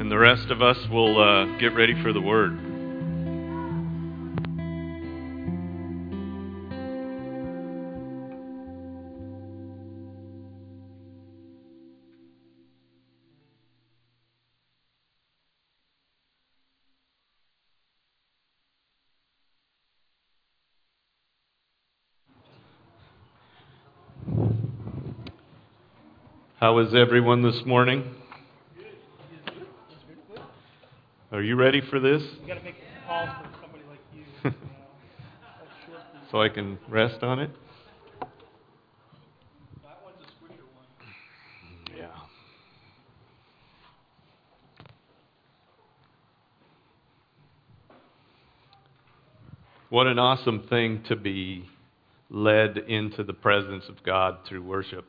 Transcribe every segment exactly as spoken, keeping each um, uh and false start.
And the rest of us will uh, get ready for the Word. How is everyone this morning? Are you ready for this? You got to make calls for somebody like you. you know. So I can rest on it? That one's a squisher one. Yeah. What an awesome thing to be led into the presence of God through worship.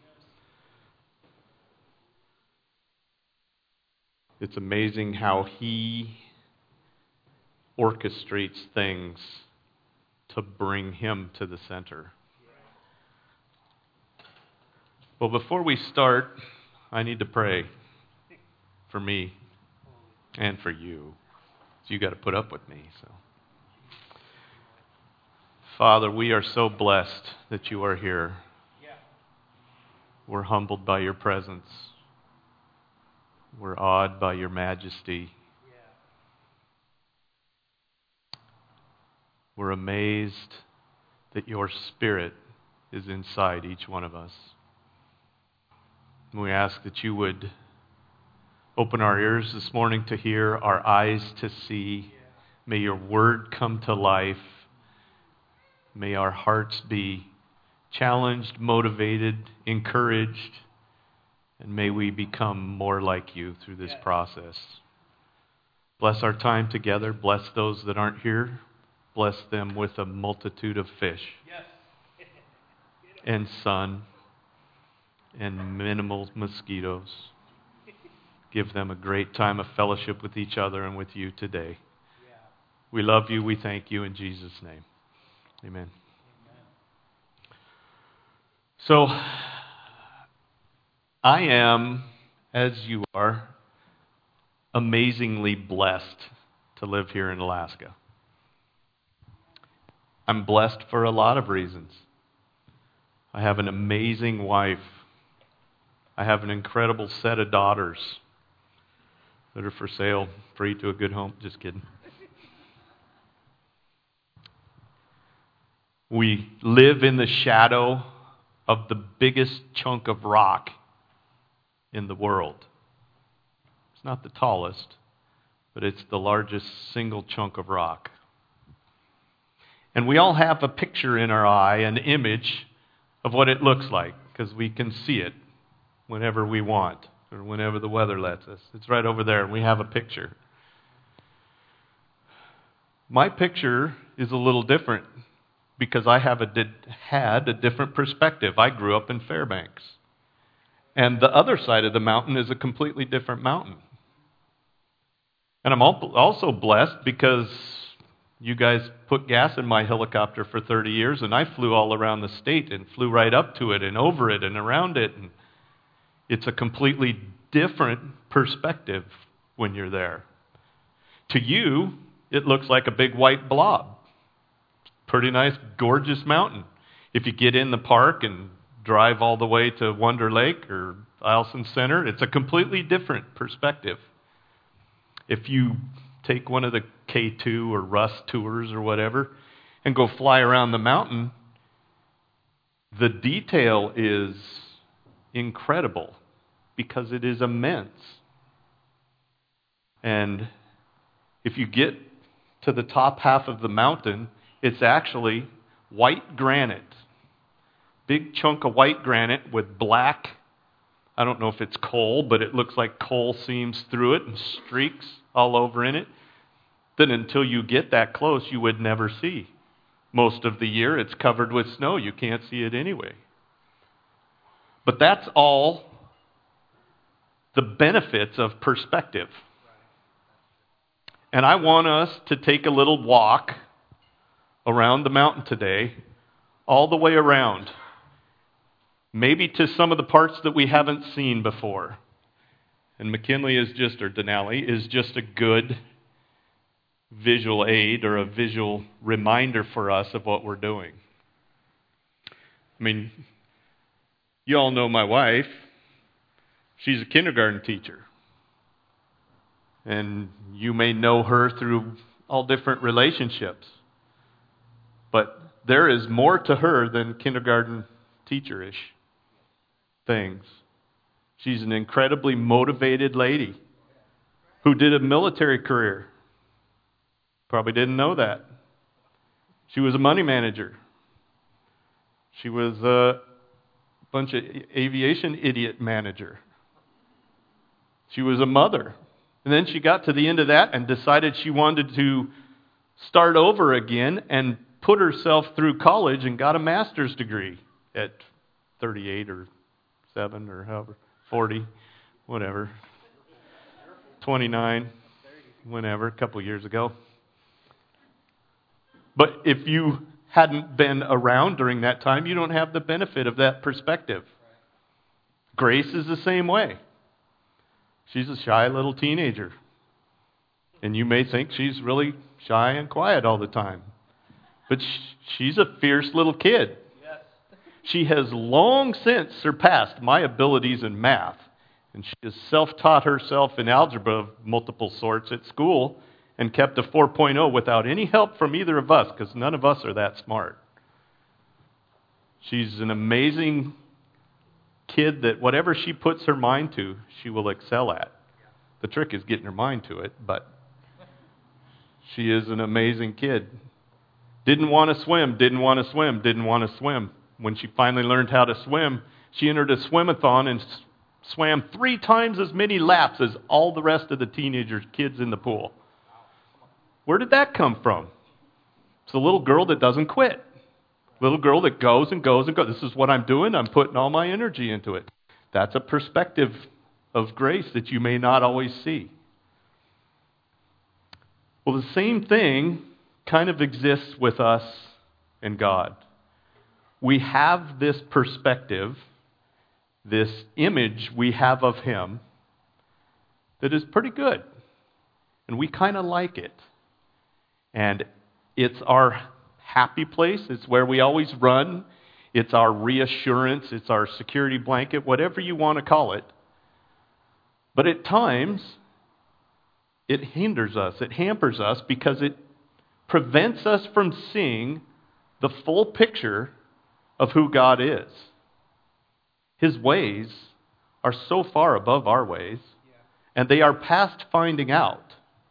It's amazing how He orchestrates things to bring Him to the center. Well, before we start, I need to pray for me and for you. So you got to put up with me. So, Father, we are so blessed that you are here. We're humbled by your presence. We're awed by your majesty. We're amazed that your Spirit is inside each one of us. And we ask that you would open our ears this morning to hear, our eyes to see. May your word come to life. May our hearts be challenged, motivated, encouraged, and may we become more like you through this process. Bless our time together. Bless those that aren't here. Bless them with a multitude of fish and sun and minimal mosquitoes. Give them a great time of fellowship with each other and with you today. We love you. We thank you in Jesus' name. Amen. So, I am, as you are, amazingly blessed to live here in Alaska. I'm blessed for a lot of reasons. I have an amazing wife. I have an incredible set of daughters that are for sale, free to a good home. Just kidding. We live in the shadow of the biggest chunk of rock in the world. It's not the tallest, but it's the largest single chunk of rock. And we all have a picture in our eye, an image of what it looks like, because we can see it whenever we want, or whenever the weather lets us. It's right over there, and we have a picture. My picture is a little different, because I have a did, had a different perspective. I grew up in Fairbanks. And the other side of the mountain is a completely different mountain. And I'm also blessed because you guys put gas in my helicopter for thirty years, and I flew all around the state and flew right up to it and over it and around it. And it's a completely different perspective when you're there. To you, it looks like a big white blob. Pretty nice, gorgeous mountain. If you get in the park and drive all the way to Wonder Lake or Eielson Center, it's a completely different perspective. If you take one of the K two or Russ tours or whatever and go fly around the mountain, the detail is incredible because it is immense. And if you get to the top half of the mountain, it's actually white granite. Big chunk of white granite with black, I don't know if it's coal, but it looks like coal seams through it and streaks all over in it. Then until you get that close, you would never see. Most of the year, it's covered with snow. You can't see it anyway. But that's all the benefits of perspective. And I want us to take a little walk around the mountain today, all the way around. Maybe to some of the parts that we haven't seen before. And McKinley is just, or Denali, is just a good visual aid or a visual reminder for us of what we're doing. I mean, you all know my wife. She's a kindergarten teacher. And you may know her through all different relationships. But there is more to her than kindergarten teacher-ish things. She's an incredibly motivated lady who did a military career. Probably didn't know that. She was a money manager. She was a bunch of aviation idiot manager. She was a mother. And then she got to the end of that and decided she wanted to start over again and put herself through college and got a master's degree at thirty-eight or seven or however, forty, whatever, twenty-nine, whenever, a couple years ago. But if you hadn't been around during that time, you don't have the benefit of that perspective. Grace is the same way. She's a shy little teenager. And you may think she's really shy and quiet all the time. But she's a fierce little kid. She has long since surpassed my abilities in math. And she has self-taught herself in algebra of multiple sorts at school and kept a four point oh without any help from either of us, because none of us are that smart. She's an amazing kid that whatever she puts her mind to, she will excel at. The trick is getting her mind to it, but she is an amazing kid. Didn't want to swim, didn't want to swim, didn't want to swim. When she finally learned how to swim, she entered a swim-a-thon and s- swam three times as many laps as all the rest of the teenagers, kids in the pool. Where did that come from? It's a little girl that doesn't quit. Little girl that goes and goes and goes. This is what I'm doing. I'm putting all my energy into it. That's a perspective of grace that you may not always see. Well, the same thing kind of exists with us and God. We have this perspective, this image we have of Him that is pretty good. And we kind of like it. And it's our happy place. It's where we always run. It's our reassurance. It's our security blanket, whatever you want to call it. But at times, it hinders us. It hampers us because it prevents us from seeing the full picture of who God is. His ways are so far above our ways, and they are past finding out.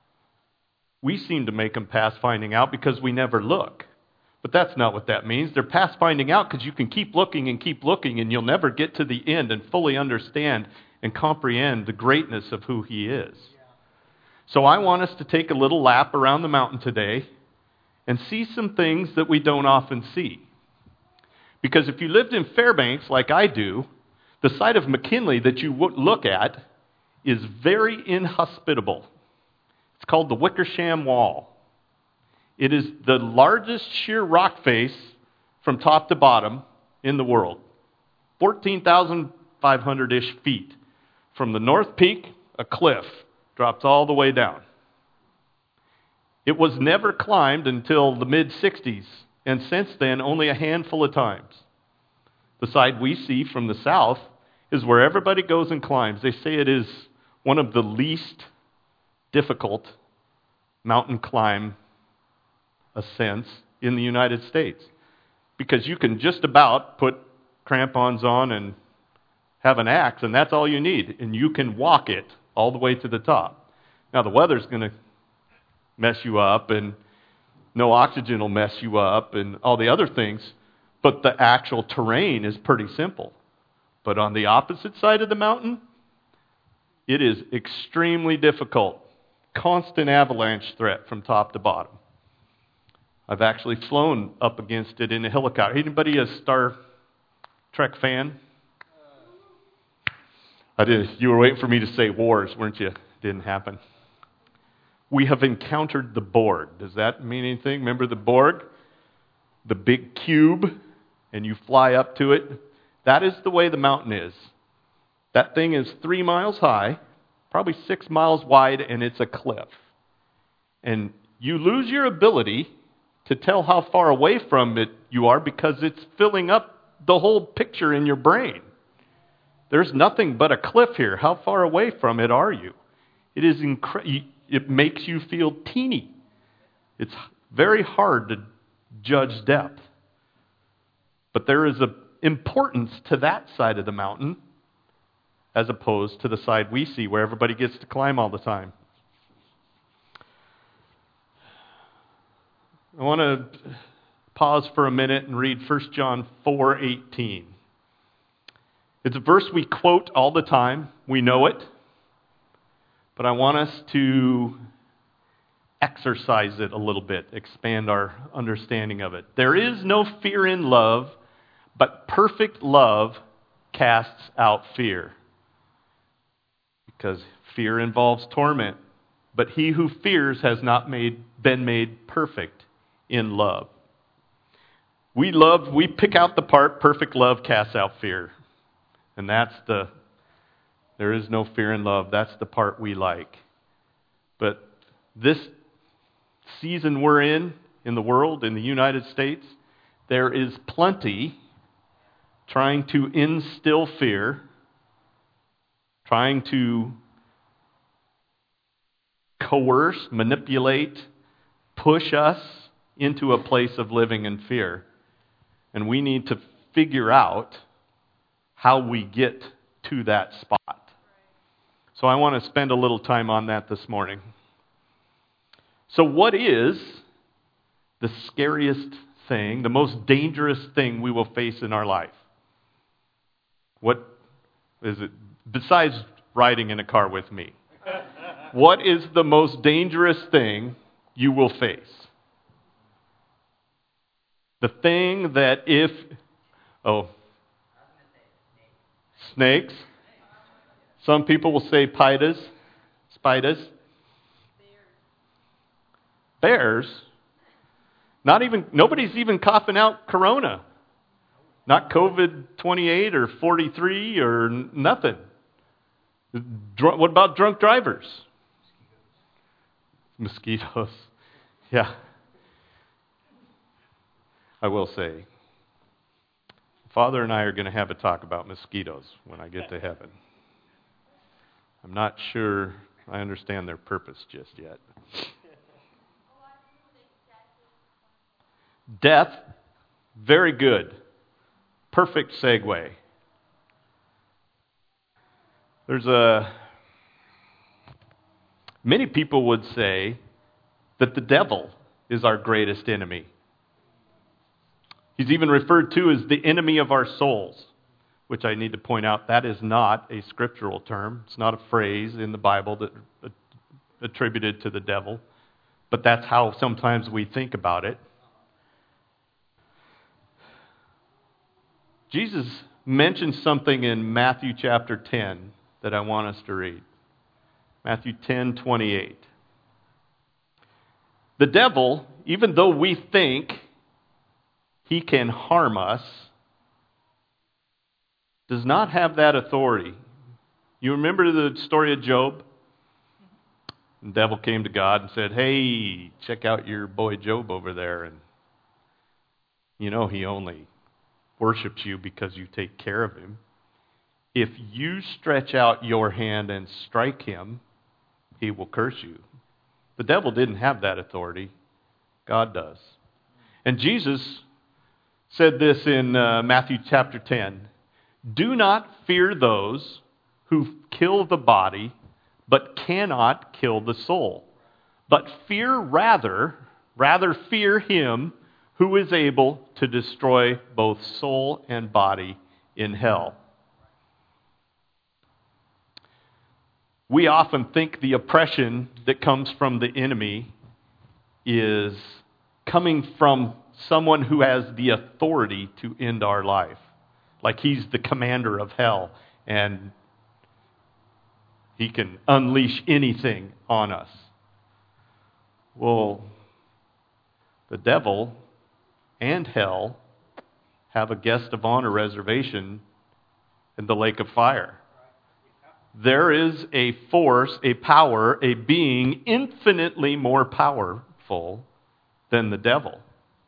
We seem to make them past finding out because we never look. But that's not what that means. They're past finding out because you can keep looking and keep looking, and you'll never get to the end and fully understand and comprehend the greatness of who He is. So I want us to take a little lap around the mountain today and see some things that we don't often see. Because if you lived in Fairbanks like I do, the site of McKinley that you would look at is very inhospitable. It's called the Wickersham Wall. It is the largest sheer rock face from top to bottom in the world. fourteen thousand five hundred-ish feet. From the north peak, a cliff drops all the way down. It was never climbed until the mid-sixties, and since then, only a handful of times. The side we see from the south is where everybody goes and climbs. They say it is one of the least difficult mountain climb ascents in the United States, because you can just about put crampons on and have an axe, and that's all you need, and you can walk it all the way to the top. Now, the weather's going to mess you up, and no oxygen will mess you up, and all the other things, but the actual terrain is pretty simple. But on the opposite side of the mountain, it is extremely difficult. Constant avalanche threat from top to bottom. I've actually flown up against it in a helicopter. Anybody a Star Trek fan? I did. You were waiting for me to say wars, weren't you? Didn't happen. We have encountered the Borg. Does that mean anything? Remember the Borg? The big cube, and you fly up to it. That is the way the mountain is. That thing is three miles high, probably six miles wide, and it's a cliff. And you lose your ability to tell how far away from it you are because it's filling up the whole picture in your brain. There's nothing but a cliff here. How far away from it are you? It is incre- It makes you feel teeny. It's very hard to judge depth. But there is an importance to that side of the mountain as opposed to the side we see where everybody gets to climb all the time. I want to pause for a minute and read First John four eighteen. It's a verse we quote all the time. We know it. But I want us to exercise it a little bit, expand our understanding of it. There is no fear in love, but perfect love casts out fear. Because fear involves torment. But he who fears has not made, been made perfect in love. We love, we pick out the part, perfect love casts out fear. And that's the, there is no fear in love. That's the part we like. But this season we're in, in the world, in the United States, there is plenty trying to instill fear, trying to coerce, manipulate, push us into a place of living in fear. And we need to figure out how we get to that spot. So I want to spend a little time on that this morning. So what is the scariest thing, the most dangerous thing we will face in our life? What is it, besides riding in a car with me? What is the most dangerous thing you will face? The thing that if, oh, snakes. Some people will say spiders. Spiders. Bears. Not even, nobody's even coughing out corona. Not COVID twenty-eight or forty-three or nothing. Dr- what about drunk drivers? Mosquitoes. Yeah. I will say, Father and I are going to have a talk about mosquitoes when I get to heaven. I'm not sure I understand their purpose just yet. Death, very good. Perfect segue. There's a... Many people would say that the devil is our greatest enemy. He's even referred to as the enemy of our souls, which I need to point out, that is not a scriptural term. It's not a phrase in the Bible that attributed to the devil, but that's how sometimes we think about it. Jesus mentioned something in Matthew chapter ten that I want us to read. Matthew ten twenty-eight. The devil, even though we think he can harm us, does not have that authority. You remember the story of Job? The devil came to God and said, hey, check out your boy Job over there. And you know he only worships you because you take care of him. If you stretch out your hand and strike him, he will curse you. The devil didn't have that authority. God does. And Jesus said this in uh, Matthew chapter ten. Do not fear those who kill the body, but cannot kill the soul. But fear rather, rather fear him who is able to destroy both soul and body in hell. We often think the oppression that comes from the enemy is coming from someone who has the authority to end our life. Like he's the commander of hell and he can unleash anything on us. Well, the devil and hell have a guest of honor reservation in the lake of fire. there is a force, a power, a being infinitely more powerful than the devil.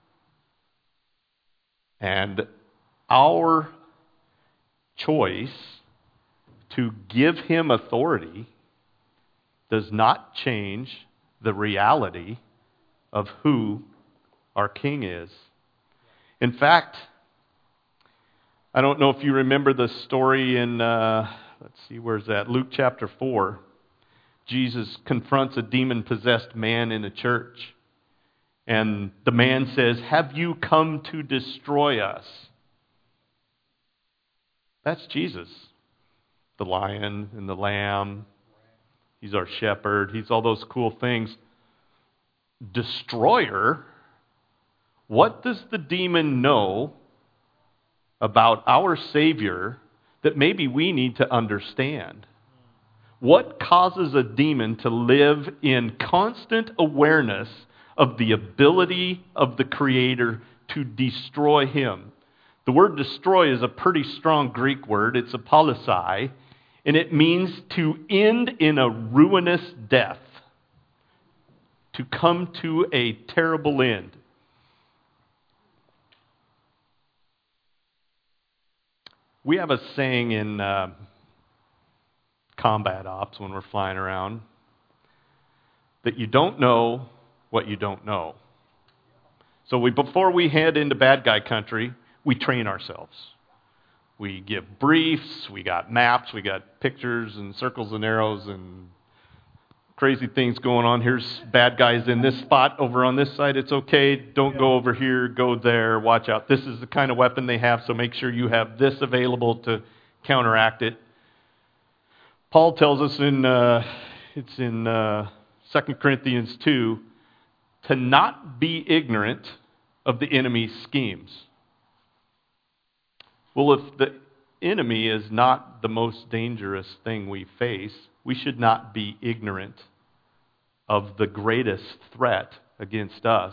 And our choice to give him authority does not change the reality of who our king is. In fact, I don't know if you remember the story in, uh, let's see, where's that? Luke chapter four. Jesus confronts a demon-possessed man in a church. And the man says, "Have you come to destroy us?" That's Jesus. The lion and the lamb. He's our shepherd. He's all those cool things. Destroyer? What does the demon know about our Savior that maybe we need to understand? What causes a demon to live in constant awareness of the ability of the Creator to destroy him? The word destroy is a pretty strong Greek word. It's apolisai, and it means to end in a ruinous death, to come to a terrible end. We have a saying in uh, combat ops when we're flying around that you don't know what you don't know. So we, before we head into bad guy country, we train ourselves. We give briefs, we got maps, we got pictures and circles and arrows and crazy things going on. Here's bad guys in this spot over on this side. It's okay. Don't go over here. Go there. Watch out. This is the kind of weapon they have, so make sure you have this available to counteract it. Paul tells us in, uh, it's in uh, Second Corinthians two, to not be ignorant of the enemy's schemes. Well, if the enemy is not the most dangerous thing we face, we should not be ignorant of the greatest threat against us.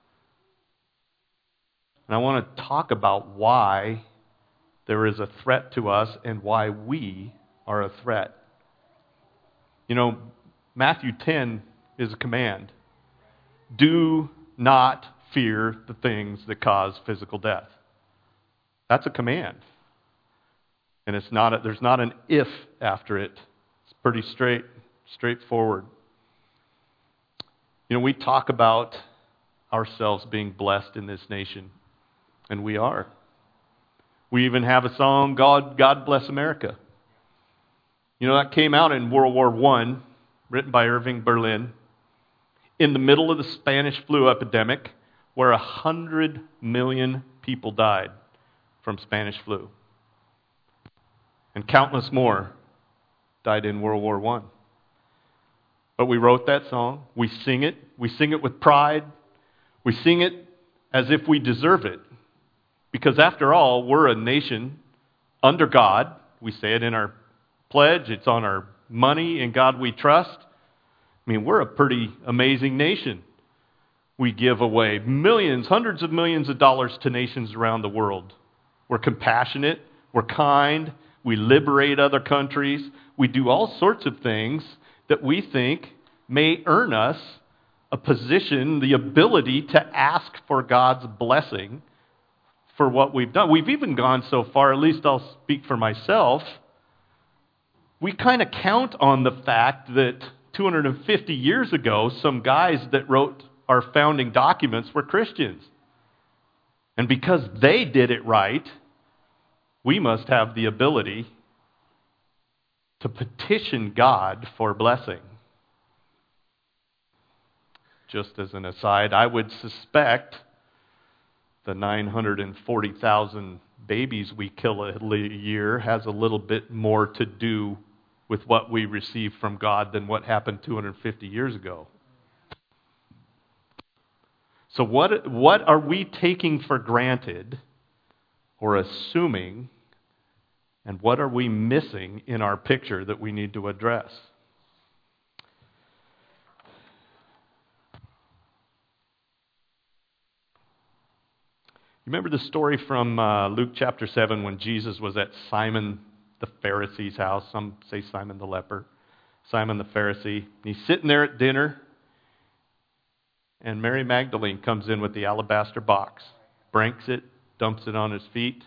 And I want to talk about why there is a threat to us and why we are a threat. You know, Matthew ten is a command. Do not fear the things that cause physical death. That's a command. And it's not a, there's not an if after it. It's pretty straight, straightforward. You know, we talk about ourselves being blessed in this nation, and we are. We even have a song, God, God Bless America. You know, that came out in World War One, written by Irving Berlin, in the middle of the Spanish flu epidemic, where a hundred million people died from Spanish flu. And countless more died in World War One. But we wrote that song. We sing it. We sing it with pride. We sing it as if we deserve it. Because after all, we're a nation under God. We say it in our pledge. It's on our money. In God we trust. I mean, we're a pretty amazing nation. We give away millions, hundreds of millions of dollars to nations around the world. We're compassionate. We're kind. We liberate other countries. We do all sorts of things that we think may earn us a position, the ability to ask for God's blessing for what we've done. We've even gone so far, at least I'll speak for myself, we kind of count on the fact that two hundred fifty years ago, some guys that wrote our founding documents were Christians. And because they did it right, we must have the ability to petition God for blessing. Just as an aside, I would suspect the nine hundred forty thousand babies we kill a year has a little bit more to do with what we receive from God than what happened two hundred fifty years ago. So what, what are we taking for granted or assuming, and what are we missing in our picture that we need to address? You remember the story from uh, Luke chapter seven when Jesus was at Simon the Pharisee's house. Some say Simon the leper. Simon the Pharisee. He's sitting there at dinner, and Mary Magdalene comes in with the alabaster box, breaks it, dumps it on his feet.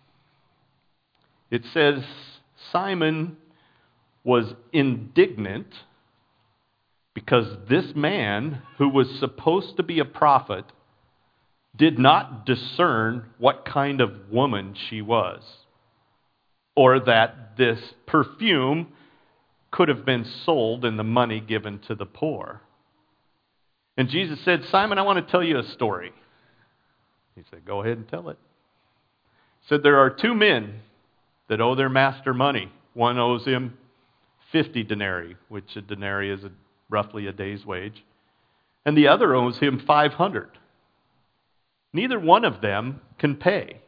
It says Simon was indignant because this man, who was supposed to be a prophet, did not discern what kind of woman she was, or that this perfume could have been sold and the money given to the poor. And Jesus said, Simon, I want to tell you a story. He said, go ahead and tell it. He said, there are two men that owe their master money. One owes him fifty denarii, which a denarii is a, roughly a day's wage. And the other owes him five hundred. Neither one of them can pay.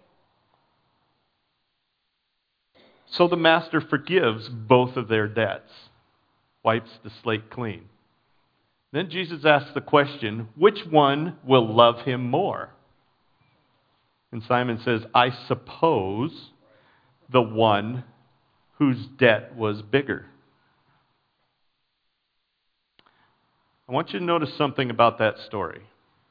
So the master forgives both of their debts, wipes the slate clean. Then Jesus asks the question, which one will love him more? And Simon says, I suppose the one whose debt was bigger. I want you to notice something about that story.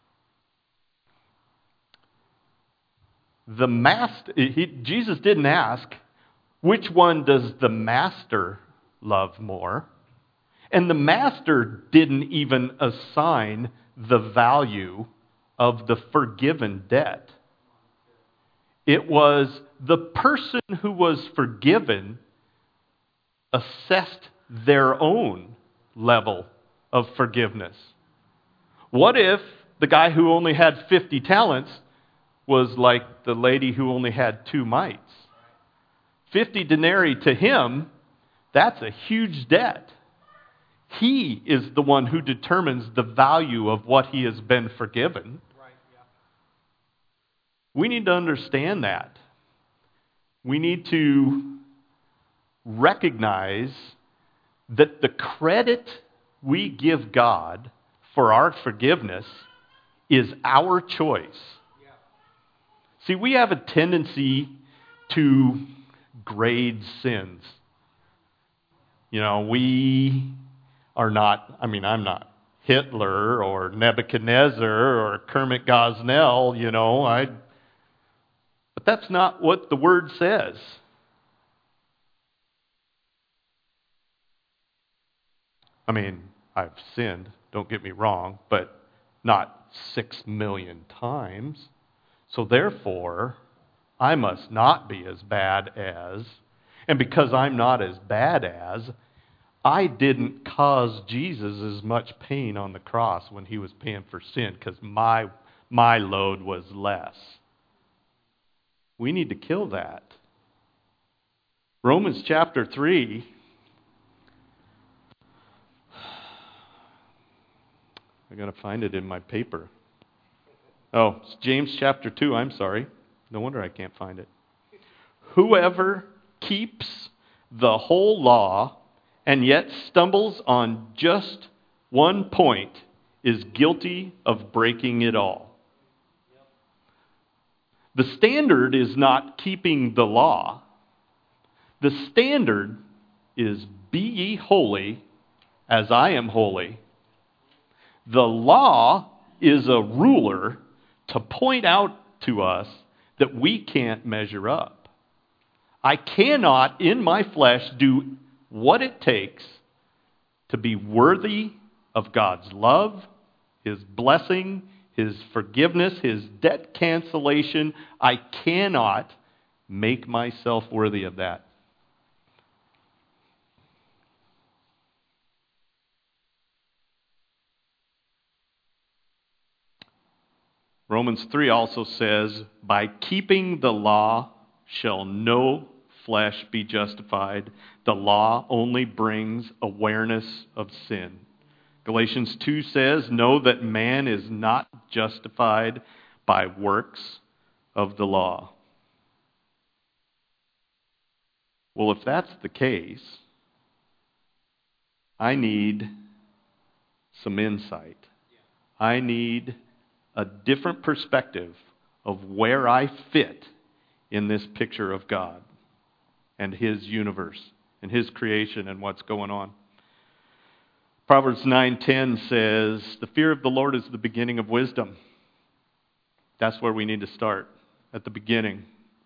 The master, he, Jesus didn't ask, which one does the master love more? And the master didn't even assign the value of the forgiven debt. It was the person who was forgiven assessed their own level of forgiveness. What if the guy who only had fifty talents was like the lady who only had two mites? fifty denarii to him, that's a huge debt. He is the one who determines the value of what he has been forgiven. Right, yeah. We need to understand that. We need to recognize that the credit we give God for our forgiveness is our choice. Yeah. See, we have a tendency to grade sins. You know, we are not, I mean, I'm not Hitler or Nebuchadnezzar or Kermit Gosnell, you know, I, but that's not what the Word says. I mean, I've sinned, don't get me wrong, but not six million times. So therefore, I must not be as bad as, and because I'm not as bad as, I didn't cause Jesus as much pain on the cross when he was paying for sin, because my, my load was less. We need to kill that. Romans chapter three, I got to find it in my paper. Oh, it's James chapter two, I'm sorry. No wonder I can't find it. Whoever keeps the whole law and yet stumbles on just one point is guilty of breaking it all. The standard is not keeping the law. The standard is be ye holy as I am holy. The law is a ruler to point out to us that we can't measure up. I cannot, in my flesh, do what it takes to be worthy of God's love, His blessing, His forgiveness, His debt cancellation. I cannot make myself worthy of that. Romans three also says, by keeping the law shall no flesh be justified. The law only brings awareness of sin. Galatians two says, know that man is not justified by works of the law. Well, if that's the case, I need some insight. I need a different perspective of where I fit in this picture of God. and His universe and His creation and what's going on. Proverbs nine ten says, the fear of the Lord is the beginning of wisdom. That's where we need to start, at the beginning.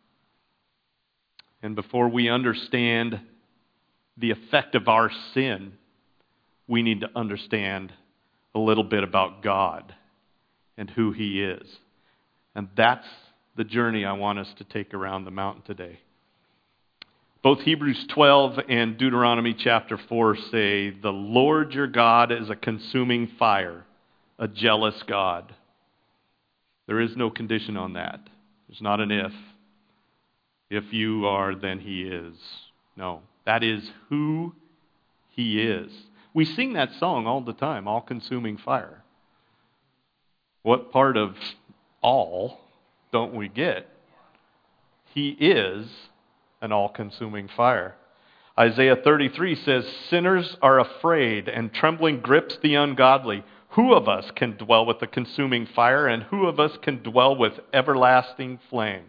And before we understand the effect of our sin, we need to understand a little bit about God and who He is. And that's the journey I want us to take around the mountain today. Both Hebrews twelve and Deuteronomy chapter four say, the Lord your God is a consuming fire, a jealous God. There is no condition on that. There's not an if. If you are, then He is. No, that is who He is. We sing that song all the time, all-consuming fire. What part of all don't we get? He is an all-consuming fire. Isaiah thirty-three says, sinners are afraid and trembling grips the ungodly. Who of us can dwell with the consuming fire, and who of us can dwell with everlasting flame?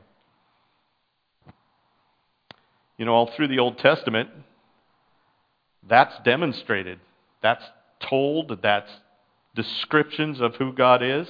You know, all through the Old Testament, that's demonstrated. That's told. That's descriptions of who God is.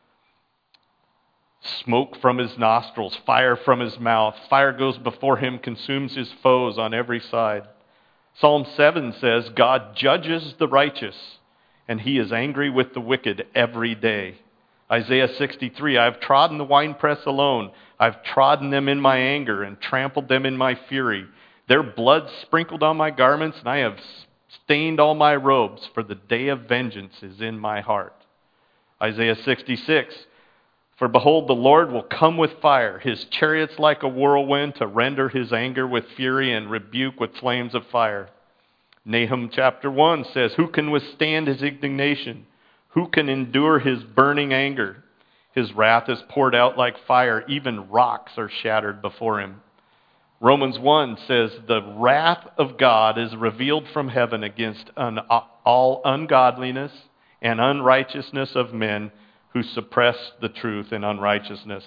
Smoke from His nostrils, fire from His mouth. Fire goes before Him, consumes His foes on every side. Psalm seven says, God judges the righteous, and He is angry with the wicked every day. Isaiah sixty-three, I have trodden the winepress alone. I've trodden them in my anger and trampled them in my fury. Their blood sprinkled on my garments, and I have stained all my robes, for the day of vengeance is in my heart. Isaiah sixty-six, for behold, the Lord will come with fire, His chariots like a whirlwind, to render His anger with fury and rebuke with flames of fire. Nahum chapter one says, who can withstand His indignation? Who can endure His burning anger? His wrath is poured out like fire. Even rocks are shattered before Him. Romans one says, the wrath of God is revealed from heaven against un- all ungodliness and unrighteousness of men who suppress the truth in unrighteousness.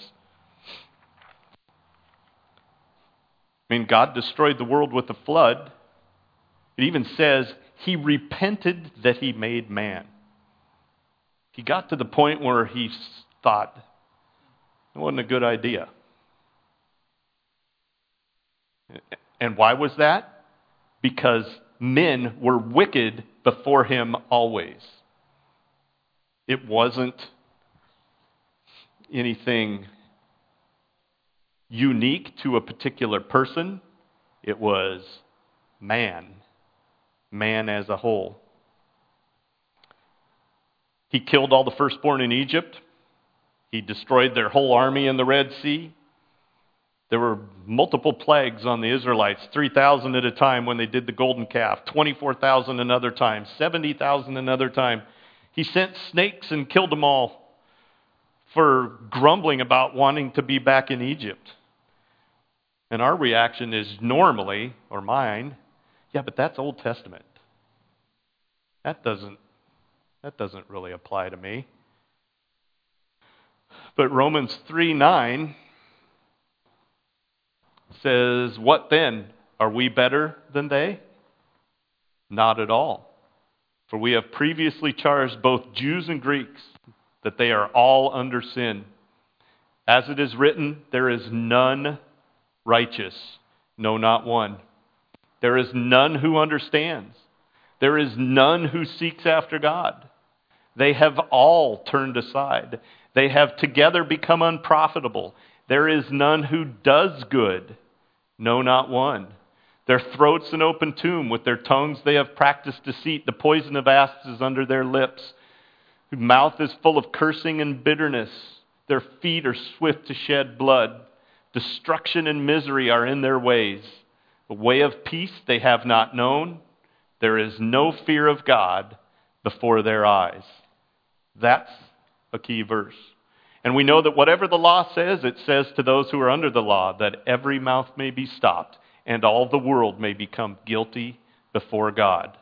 I mean, God destroyed the world with a flood. It even says He repented that He made man. He got to the point where He thought it wasn't a good idea. And why was that? Because men were wicked before Him always. It wasn't anything unique to a particular person. It was man. Man as a whole. He killed all the firstborn in Egypt. He destroyed their whole army in the Red Sea. There were multiple plagues on the Israelites, three thousand at a time when they did the golden calf, twenty-four thousand another time, seventy thousand another time. He sent snakes and killed them all for grumbling about wanting to be back in Egypt. And our reaction is normally, or mine, yeah, but that's Old Testament. That doesn't, that doesn't really apply to me. But Romans three nine says, what then? Are we better than they? Not at all. For we have previously charged both Jews and Greeks that they are all under sin. As it is written, there is none righteous, no, not one. There is none who understands. There is none who seeks after God. They have all turned aside. They have together become unprofitable. There is none who does good, no, not one. Their throats an open tomb. With their tongues they have practiced deceit. The poison of asps is under their lips. Their mouth is full of cursing and bitterness. Their feet are swift to shed blood. Destruction and misery are in their ways. The way of peace they have not known. There is no fear of God before their eyes. That's a key verse. And we know that whatever the law says, it says to those who are under the law, that every mouth may be stopped and all the world may become guilty before God.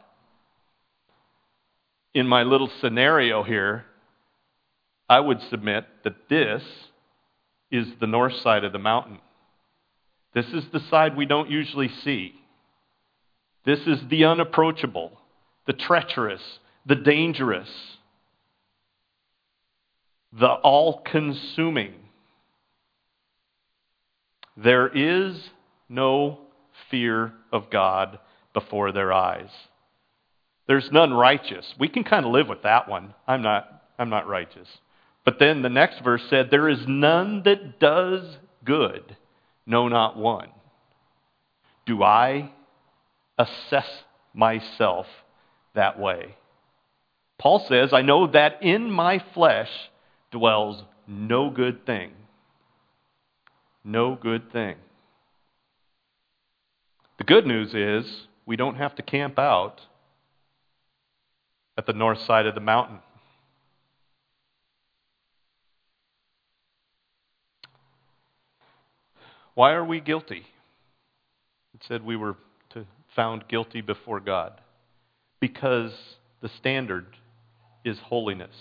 In my little scenario here, I would submit that this is the north side of the mountain. This is the side we don't usually see. This is the unapproachable, the treacherous, the dangerous, the all-consuming. There is no fear of God before their eyes. There's none righteous. We can kind of live with that one. I'm not, I'm not righteous. But then the next verse said, there is none that does good, no, not one. Do I assess myself that way? Paul says, I know that in my flesh dwells no good thing. No good thing. The good news is we don't have to camp out at the north side of the mountain. Why are we guilty? It said we were to, found guilty before God. Because the standard is holiness.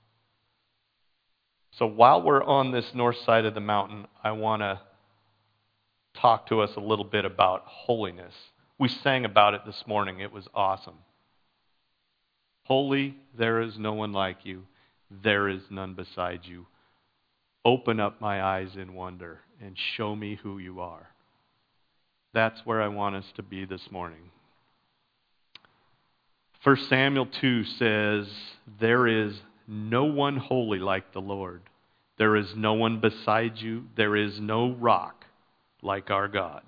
So while we're on this north side of the mountain, I want to talk to us a little bit about holiness. We sang about it this morning. It was awesome. Holy, there is no one like you. There is none beside you. Open up my eyes in wonder and show me who you are. That's where I want us to be this morning. First Samuel two says, there is no one holy like the Lord. There is no one beside you. There is no rock like our God.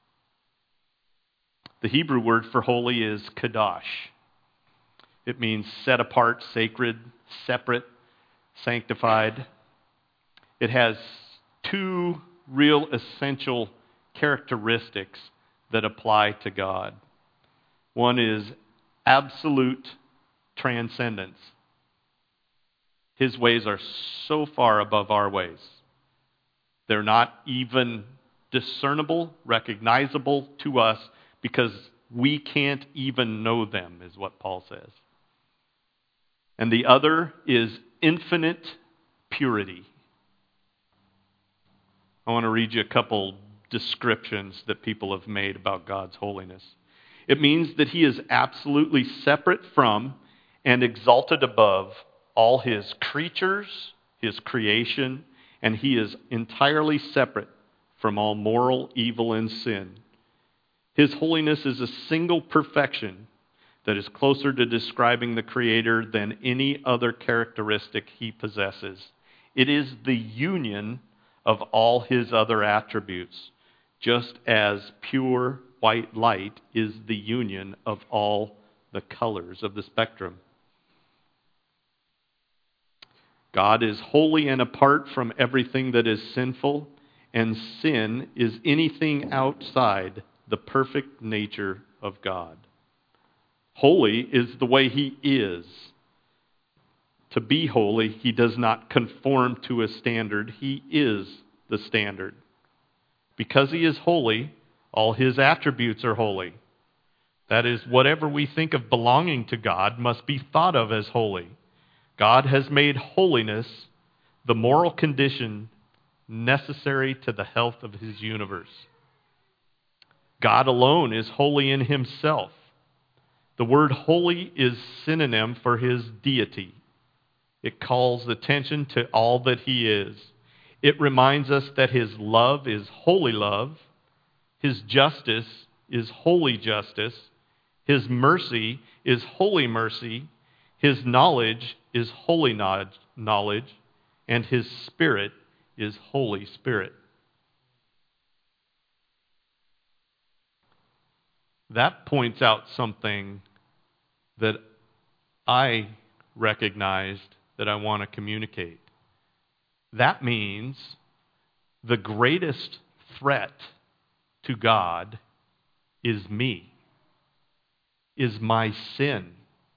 The Hebrew word for holy is kadosh. It means set apart, sacred, separate, sanctified. It has two real essential characteristics that apply to God. One is absolute transcendence. His ways are so far above our ways. They're not even discernible, recognizable to us because we can't even know them, is what Paul says. And the other is infinite purity. I want to read you a couple descriptions that people have made about God's holiness. It means that He is absolutely separate from and exalted above all His creatures, His creation, and He is entirely separate from all moral evil and sin. His holiness is a single perfection that is closer to describing the Creator than any other characteristic He possesses. It is the union of all His other attributes, just as pure white light is the union of all the colors of the spectrum. God is holy and apart from everything that is sinful, and sin is anything outside the perfect nature of God. Holy is the way He is. To be holy, He does not conform to a standard. He is the standard. Because He is holy, all His attributes are holy. That is, whatever we think of belonging to God must be thought of as holy. God has made holiness the moral condition necessary to the health of His universe. God alone is holy in Himself. The word holy is synonym for His deity. It calls attention to all that He is. It reminds us that His love is holy love. His justice is holy justice. His mercy is holy mercy. His knowledge is holy knowledge. And His Spirit is Holy Spirit. That points out something that I recognized that I want to communicate. That means the greatest threat to God is me, is my sin.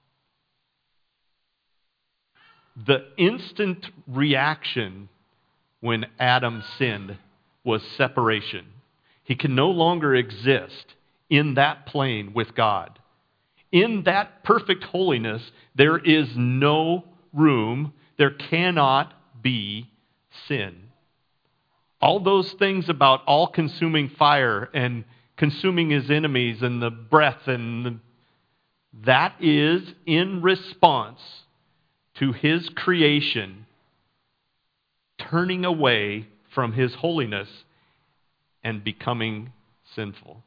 The instant reaction when Adam sinned was separation. He can no longer exist in that plane with God. In that perfect holiness, there is no room, there cannot be sin. All those things about all-consuming fire and consuming his enemies and the breath and the, that is in response to his creation turning away from his holiness and becoming sinful.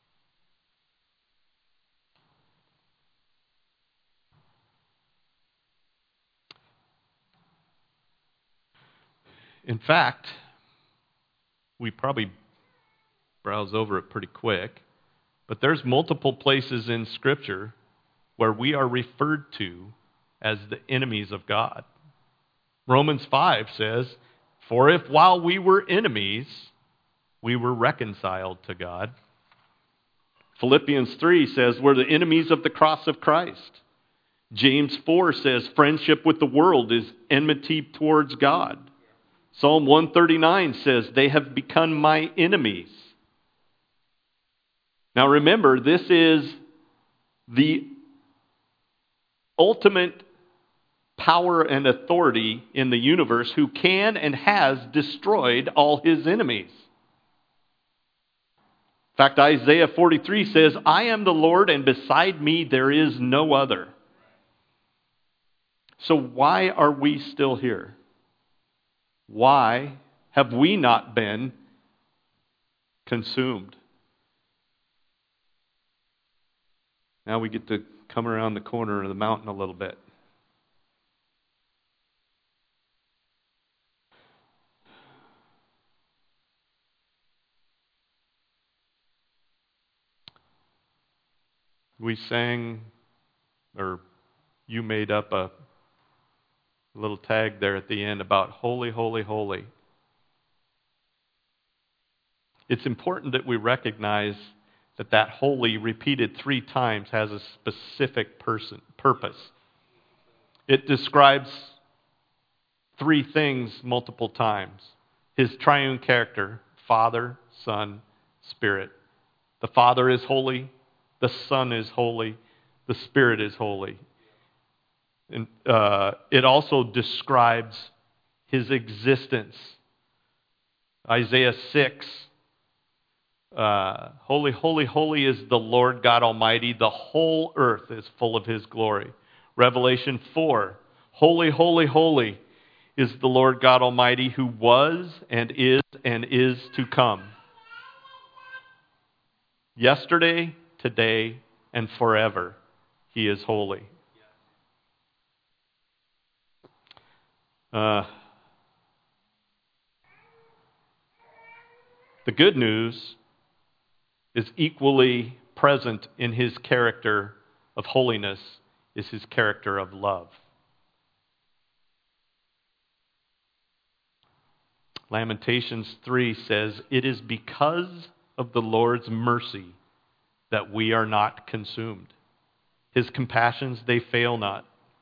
In fact, we probably browse over it pretty quick, but there's multiple places in Scripture where we are referred to as the enemies of God. Romans five says, "For if while we were enemies, we were reconciled to God." Philippians three says, "We're the enemies of the cross of Christ." James four says, "Friendship with the world is enmity towards God." Psalm one thirty-nine says, "They have become my enemies." Now remember, this is the ultimate power and authority in the universe who can and has destroyed all his enemies. In fact, Isaiah forty-three says, "I am the Lord, and beside me there is no other." So why are we still here? Why have we not been consumed? Now we get to come around the corner of the mountain a little bit. We sang, or you made up a little tag there at the end about holy, holy, holy. It's important that we recognize that that holy repeated three times has a specific person, purpose. It describes three things multiple times. His triune character, Father, Son, Spirit. The Father is holy, the Son is holy, the Spirit is holy. And uh, it also describes his existence. Isaiah six, uh, holy, holy, holy is the Lord God Almighty. The whole earth is full of his glory. Revelation four, holy, holy, holy is the Lord God Almighty, who was and is and is to come. Yesterday, today, and forever, he is holy. Uh, the good news is equally present in his character of holiness, is his character of love. Lamentations three says, "It is because of the Lord's mercy that we are not consumed. His compassions, they fail not."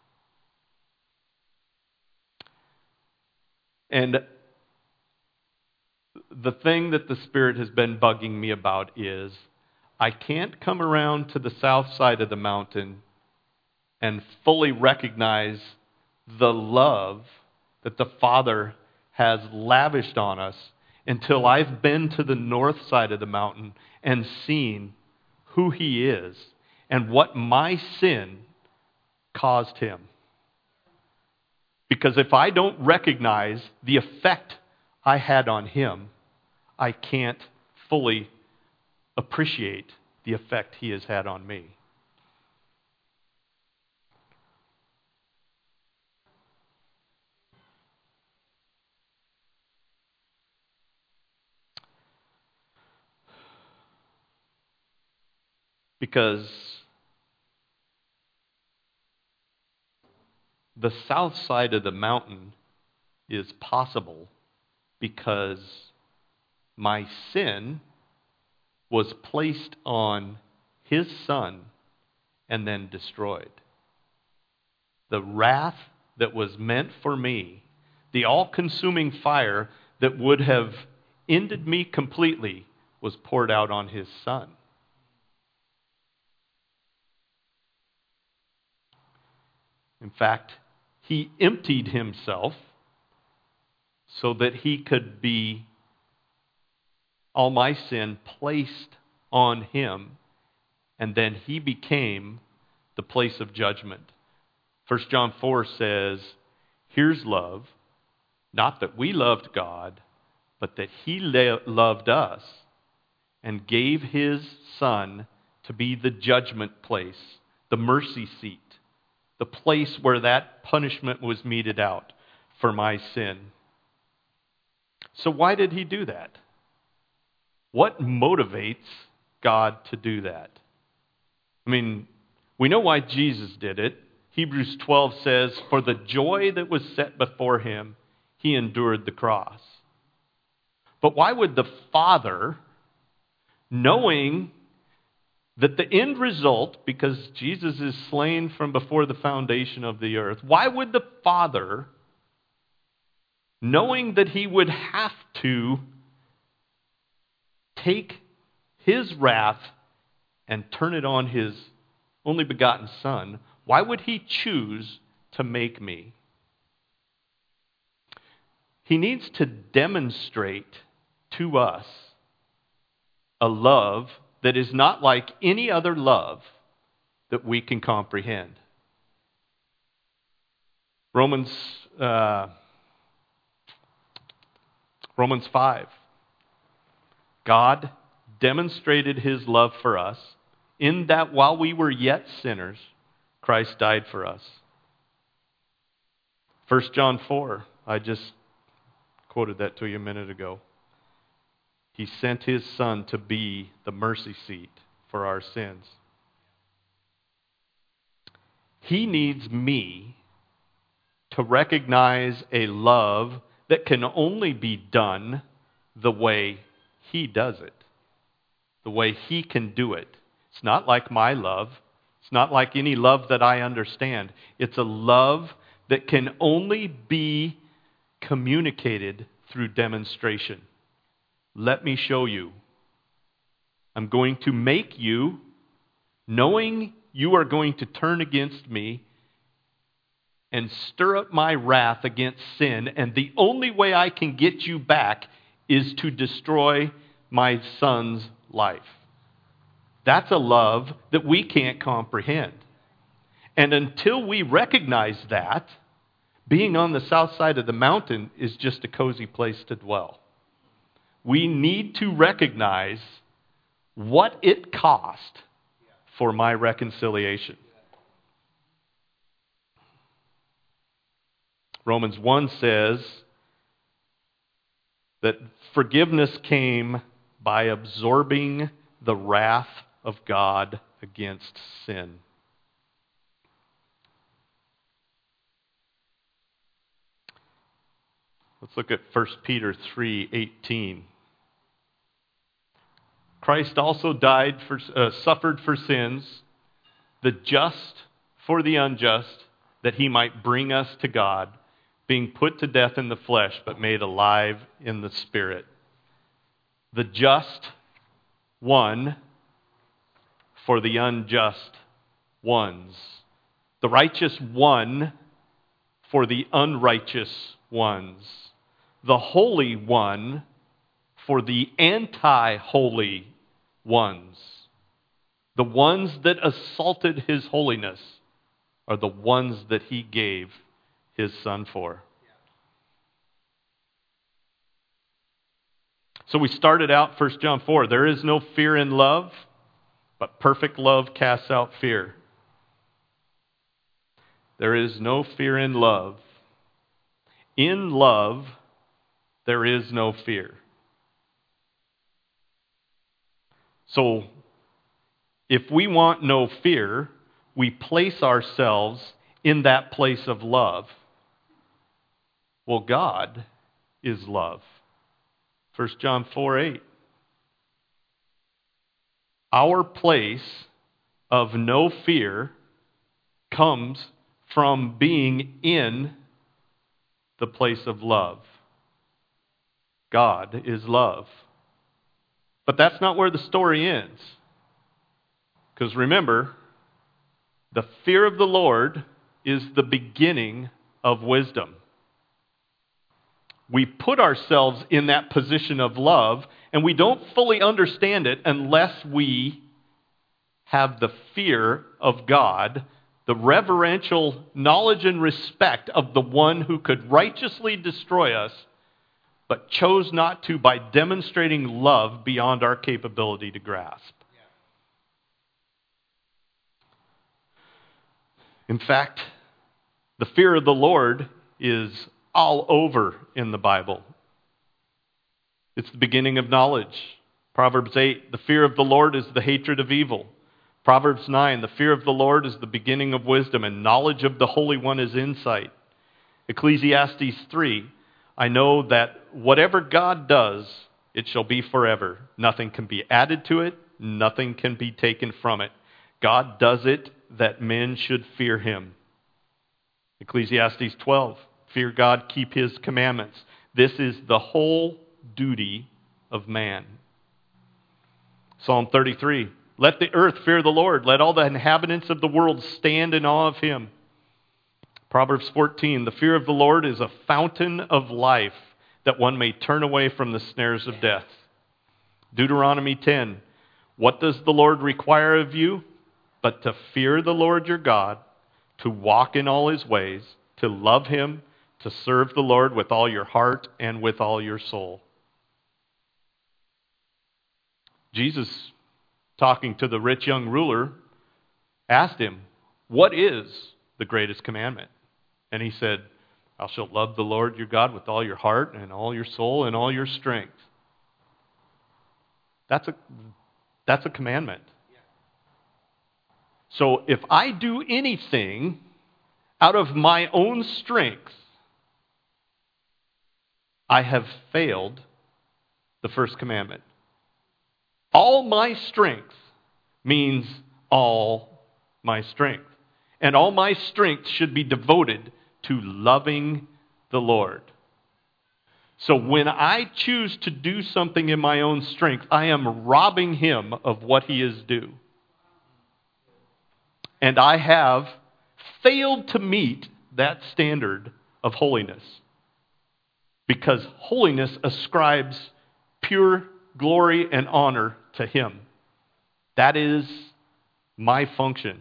And the thing that the Spirit has been bugging me about is I can't come around to the south side of the mountain and fully recognize the love that the Father has lavished on us until I've been to the north side of the mountain and seen who he is and what my sin caused him. Because if I don't recognize the effect I had on him, I can't fully appreciate the effect he has had on me. Because the south side of the mountain is possible because my sin was placed on his Son and then destroyed. The wrath that was meant for me, the all-consuming fire that would have ended me completely, was poured out on his Son. In fact, he emptied himself so that he could be all my sin placed on him, and then he became the place of judgment. First John four says, here's love, not that we loved God, but that he la- loved us and gave his Son to be the judgment place, the mercy seat, the place where that punishment was meted out for my sin. So why did he do that? What motivates God to do that? I mean, we know why Jesus did it. Hebrews twelve says, for the joy that was set before him, he endured the cross. But why would the Father, knowing that the end result, because Jesus is slain from before the foundation of the earth, why would the Father, knowing that he would have to take his wrath and turn it on his only begotten Son, why would he choose to make me? He needs to demonstrate to us a love that is not like any other love that we can comprehend. Romans uh, Romans five. God demonstrated his love for us in that while we were yet sinners, Christ died for us. First John four, I just quoted that to you a minute ago. He sent his Son to be the mercy seat for our sins. He needs me to recognize a love that can only be done the way he does it, the way he can do it. It's not like my love. It's not like any love that I understand. It's a love that can only be communicated through demonstration. Let me show you. I'm going to make you, knowing you are going to turn against me and stir up my wrath against sin, and the only way I can get you back is to destroy my Son's life. That's a love that we can't comprehend. And until we recognize that, being on the south side of the mountain is just a cozy place to dwell. We need to recognize what it cost for my reconciliation. Romans one says that forgiveness came by absorbing the wrath of God against sin. Let's look at First Peter three eighteen. Christ also died for, uh, suffered for sins, the just for the unjust, that he might bring us to God, being put to death in the flesh, but made alive in the Spirit. The just one for the unjust ones. The righteous one for the unrighteous ones. The holy one for the anti-holy ones. The ones that assaulted his holiness are the ones that he gave his Son for. So we started out First John four. There is no fear in love, but perfect love casts out fear. There is no fear in love. In love, there is no fear. So, if we want no fear, we place ourselves in that place of love. Well, God is love. First John four eight. Our place of no fear comes from being in the place of love. God is love. But that's not where the story ends. Because remember, the fear of the Lord is the beginning of wisdom. we put ourselves in that position of love, and we don't fully understand it unless we have the fear of God, the reverential knowledge and respect of the one who could righteously destroy us, but chose not to by demonstrating love beyond our capability to grasp. In fact, the fear of the Lord is all over in the Bible. It's the beginning of knowledge. Proverbs eight, the fear of the Lord is the hatred of evil. Proverbs nine, the fear of the Lord is the beginning of wisdom, and knowledge of the Holy One is insight. Ecclesiastes three, I know that whatever God does, it shall be forever. Nothing can be added to it, nothing can be taken from it. God does it that men should fear him. Ecclesiastes twelve, fear God, keep his commandments. This is the whole duty of man. Psalm thirty-three, let the earth fear the Lord. Let all the inhabitants of the world stand in awe of him. Proverbs fourteen, the fear of the Lord is a fountain of life, that one may turn away from the snares of death. Deuteronomy ten, what does the Lord require of you? But to fear the Lord your God, to walk in all his ways, to love him, to serve the Lord with all your heart and with all your soul. Jesus, talking to the rich young ruler, asked him, what is the greatest commandment? And he said, thou shalt love the Lord your God with all your heart and all your soul and all your strength. That's a, that's a commandment. So if I do anything out of my own strength, I have failed the first commandment. All my strength means all my strength. And all my strength should be devoted to loving the Lord. So when I choose to do something in my own strength, I am robbing him of what he is due. And I have failed to meet that standard of holiness. Because holiness ascribes pure glory and honor to him. That is my function.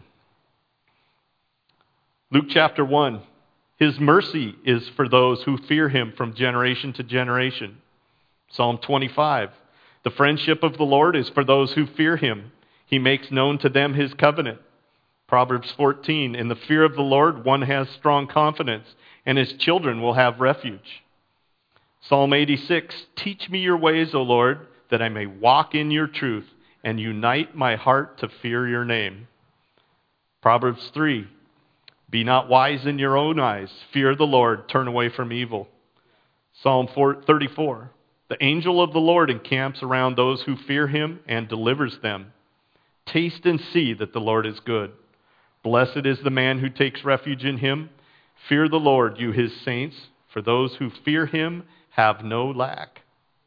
Luke chapter one, his mercy is for those who fear him from generation to generation. Psalm twenty-five, the friendship of the Lord is for those who fear him. He makes known to them his covenant. Proverbs fourteen, in the fear of the Lord one has strong confidence, and his children will have refuge. Psalm eighty-six, teach me your ways, O Lord, that I may walk in your truth, and unite my heart to fear your name. Proverbs three, be not wise in your own eyes. Fear the Lord, turn away from evil. Psalm thirty-four, the angel of the Lord encamps around those who fear him and delivers them. Taste and see that the Lord is good. Blessed is the man who takes refuge in him. Fear the Lord, you his saints, for those who fear him have no lack.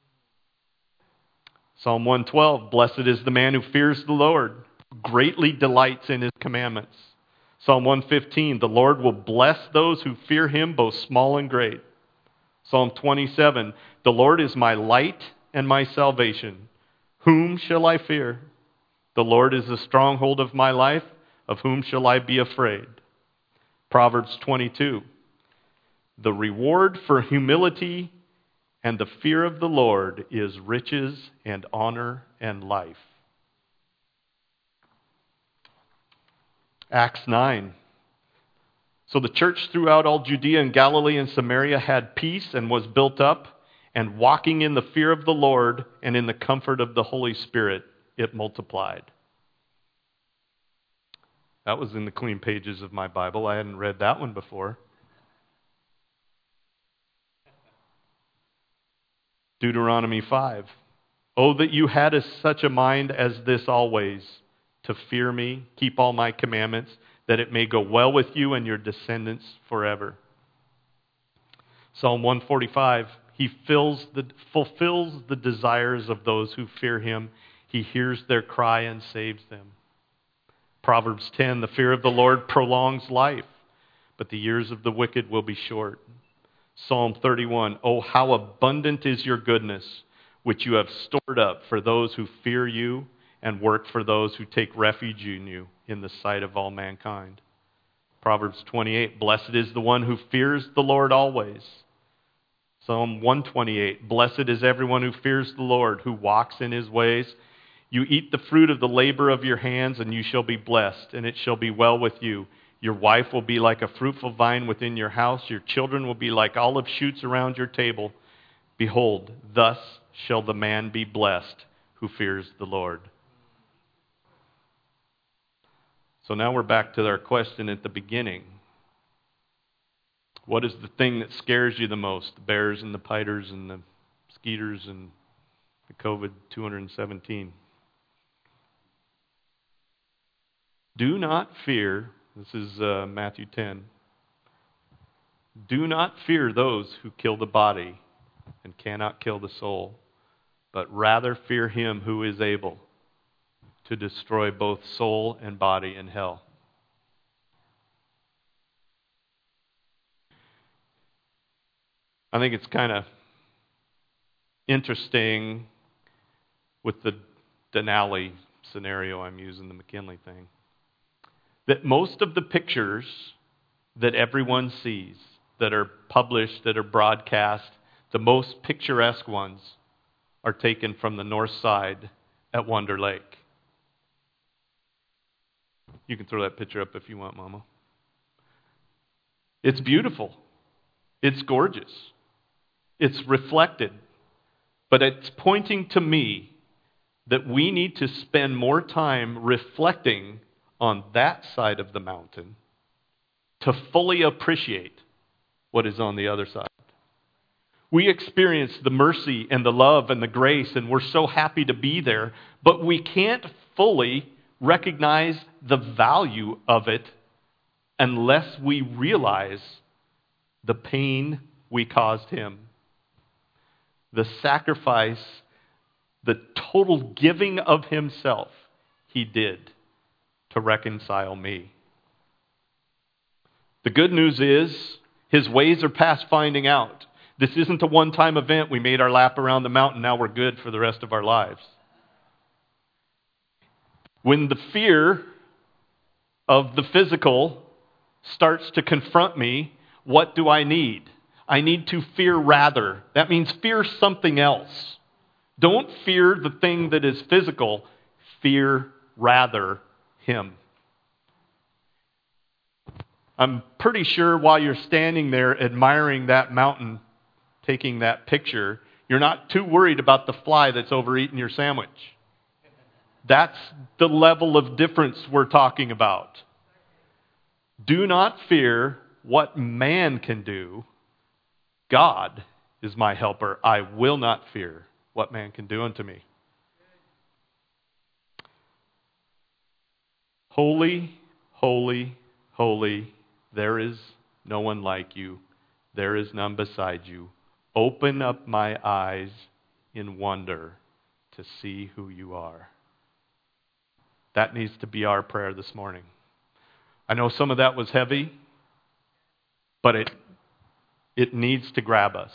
Psalm one twelve, blessed is the man who fears the Lord, greatly delights in his commandments. Psalm one fifteen, the Lord will bless those who fear him, both small and great. Psalm twenty-seven, the Lord is my light and my salvation. Whom shall I fear? The Lord is the stronghold of my life. Of whom shall I be afraid? Proverbs twenty-two, the reward for humility and the fear of the Lord is riches and honor and life. Acts nine. So the church throughout all Judea and Galilee and Samaria had peace and was built up, and walking in the fear of the Lord and in the comfort of the Holy Spirit, it multiplied. That was in the clean pages of my Bible. I hadn't read that one before. Deuteronomy five. Oh, that you had a, such a mind as this always, to fear me, keep all my commandments, that it may go well with you and your descendants forever. Psalm one forty-five. He fills the, fulfills the desires of those who fear him. He hears their cry and saves them. Proverbs ten, the fear of the Lord prolongs life, but the years of the wicked will be short. Psalm thirty-one, oh, how abundant is your goodness, which you have stored up for those who fear you and work for those who take refuge in you in the sight of all mankind. Proverbs twenty-eight, blessed is the one who fears the Lord always. Psalm one twenty-eight, blessed is everyone who fears the Lord, who walks in his ways. You eat the fruit of the labor of your hands, and you shall be blessed, and it shall be well with you. Your wife will be like a fruitful vine within your house. Your children will be like olive shoots around your table. Behold, thus shall the man be blessed who fears the Lord. So now we're back to our question at the beginning. What is the thing that scares you the most? The bears and the piters and the mosquitoes and the COVID two seventeen. Do not fear, this is uh, Matthew ten. Do not fear those who kill the body and cannot kill the soul, but rather fear him who is able to destroy both soul and body in hell. I think it's kind of interesting with the Denali scenario I'm using, the McKinley thing, that most of the pictures that everyone sees, that are published, that are broadcast, the most picturesque ones are taken from the north side at Wonder Lake. You can throw that picture up if you want, Mama. It's beautiful. It's gorgeous. It's reflected. But it's pointing to me that we need to spend more time reflecting on that side of the mountain to fully appreciate what is on the other side. We experience the mercy and the love and the grace, and we're so happy to be there, but we can't fully recognize the value of it unless we realize the pain we caused him. The sacrifice, the total giving of himself he did to reconcile me. The good news is his ways are past finding out. This isn't a one-time event. We made our lap around the mountain. Now we're good for the rest of our lives. When the fear of the physical starts to confront me, what do I need? I need to fear rather. That means fear something else. Don't fear the thing that is physical. Fear rather him. I'm pretty sure while you're standing there admiring that mountain, taking that picture, you're not too worried about the fly that's overeating your sandwich. That's the level of difference we're talking about. Do not fear what man can do. God is my helper. I will not fear what man can do unto me. Holy, holy, holy, there is no one like you. There is none beside you. Open up my eyes in wonder to see who you are. That needs to be our prayer this morning. I know some of that was heavy, but it it needs to grab us.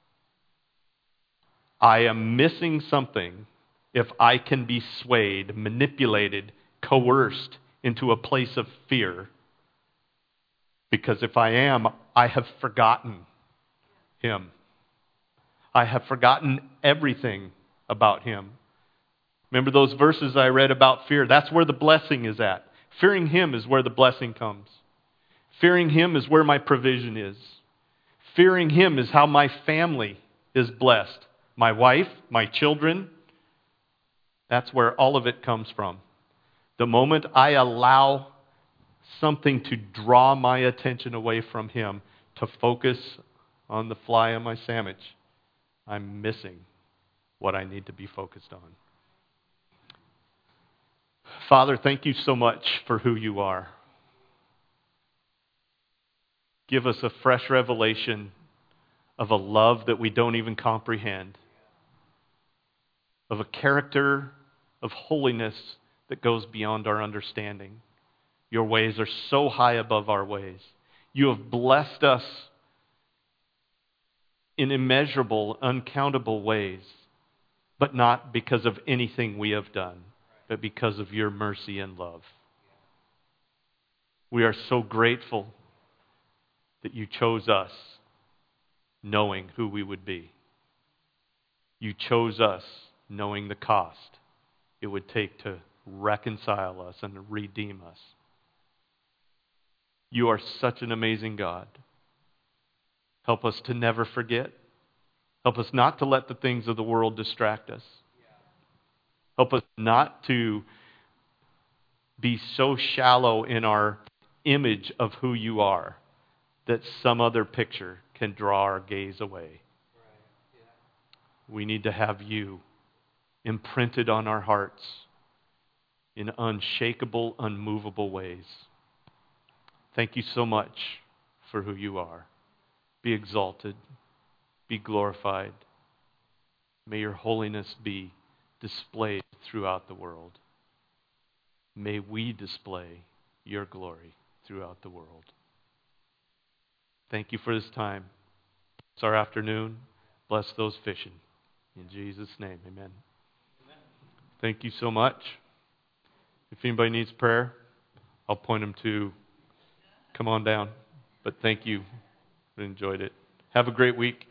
I am missing something if I can be swayed, manipulated, coerced into a place of fear. Because if I am, I have forgotten him. I have forgotten everything about him. Remember those verses I read about fear? That's where the blessing is at. Fearing him is where the blessing comes. Fearing him is where my provision is. Fearing him is how my family is blessed. My wife, my children, that's where all of it comes from. The moment I allow something to draw my attention away from him, to focus on the fly on my sandwich, I'm missing what I need to be focused on. Father, thank you so much for who you are. Give us a fresh revelation of a love that we don't even comprehend, of a character of holiness that goes beyond our understanding. Your ways are so high above our ways. You have blessed us in immeasurable, uncountable ways, but not because of anything we have done, but because of your mercy and love. We are so grateful that you chose us, knowing who we would be. You chose us, knowing the cost it would take to reconcile us and redeem us. You are such an amazing God. Help us to never forget. Help us not to let the things of the world distract us. Help us not to be so shallow in our image of who you are that some other picture can draw our gaze away. We need to have you imprinted on our hearts in unshakable, unmovable ways. Thank you so much for who you are. Be exalted. Be glorified. May your holiness be displayed throughout the world. May we display your glory throughout the world. Thank you for this time. It's our afternoon. Bless those fishing. In Jesus' name, amen. Amen. Thank you so much. If anybody needs prayer, I'll point them to come on down. But thank you. I enjoyed it. Have a great week.